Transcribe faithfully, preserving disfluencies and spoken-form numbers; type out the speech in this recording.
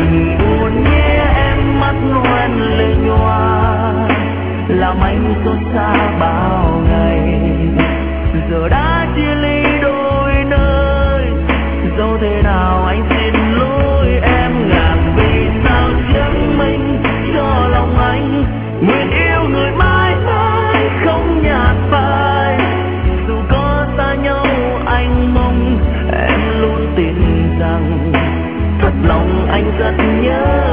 đừng buồn nhé em, mắt ngoan lệ nhòa làm anh xót xa bao ngày. Giờ đã chia ly đôi nơi, dẫu thế nào anh xin lỗi em. Ngàn vì sao chứng minh cho lòng anh, nguyện yêu người mãi mãi không nhạt phai. Dù có xa nhau anh mong em luôn tin rằng thật lòng anh rất nhớ